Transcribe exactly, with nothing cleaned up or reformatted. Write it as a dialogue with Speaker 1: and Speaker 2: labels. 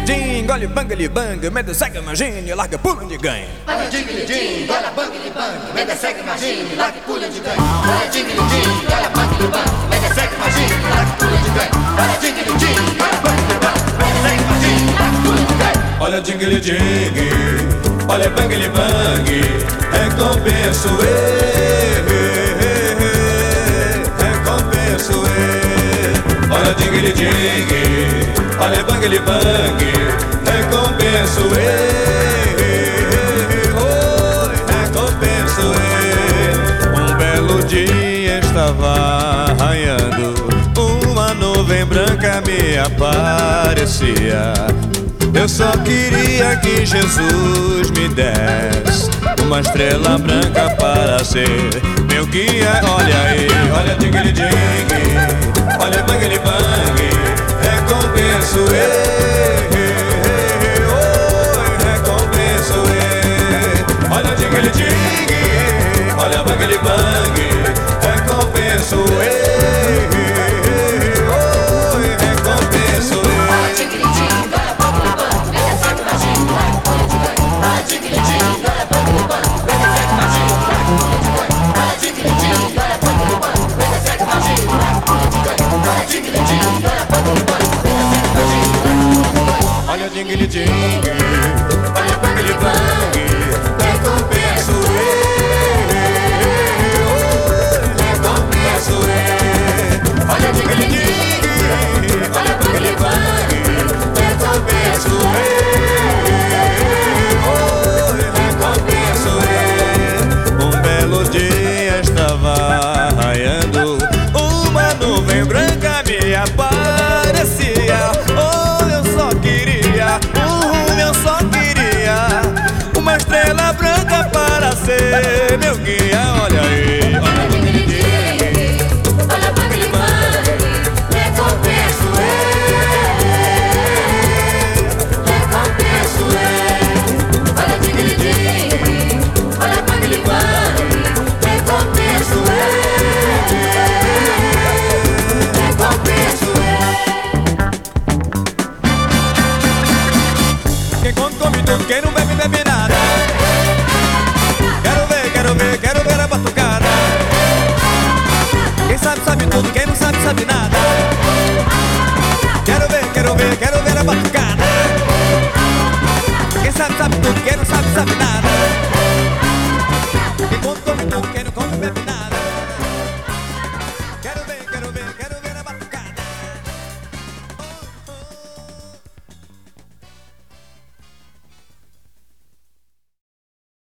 Speaker 1: din, engole bang bang, meta segue imagine, larga pula de ganho.
Speaker 2: Olha dingue din, olha bang bang, meta segue imagine, larga pula de ganho. Olha dingue din, olha bang bang, meta segue imagine, larga pula de ganho. Olha dingue din, olha bang bang, meta segue imagine, larga pula de ganho.
Speaker 3: Olha dingue dingue, olha bang bang, recompenso recompenso olha dingue dingue, olha bang bang, recompenso recompenso um belo dia estava raiando, uma nuvem branca me aparecia. Eu só queria que Jesus me desse uma estrela branca para ser meu guia. Olha aí, olha dingue dingue, olha bang bang, recompenso recompenso olha dingue dingue, olha bang bang, recompenso olha dingue dingue, olha bang bang, recompenso recompenso olha dingue dingue, olha bang bang, recompenso recompenso um belo dia estava raiando, uma nuvem branca me aparecia. Oh, eu só queria, uh, eu só queria uma estrela branca para ser meu guia. Olha aí, olha dingue dingue,
Speaker 2: olha bang bang, recompenso recompenso olha dingue dingue, olha bang bang, recompenso recompenso
Speaker 1: Quem come, come tudo, quem não bebe, bebe nada. Quero ver, quero ver, quero ver a batucada. Quem sabe, sabe tudo, quem não sabe, sabe nada. Quero ver, quero ver, quero ver a batucada. Quem sabe, sabe tudo, quem não sabe, sabe nada.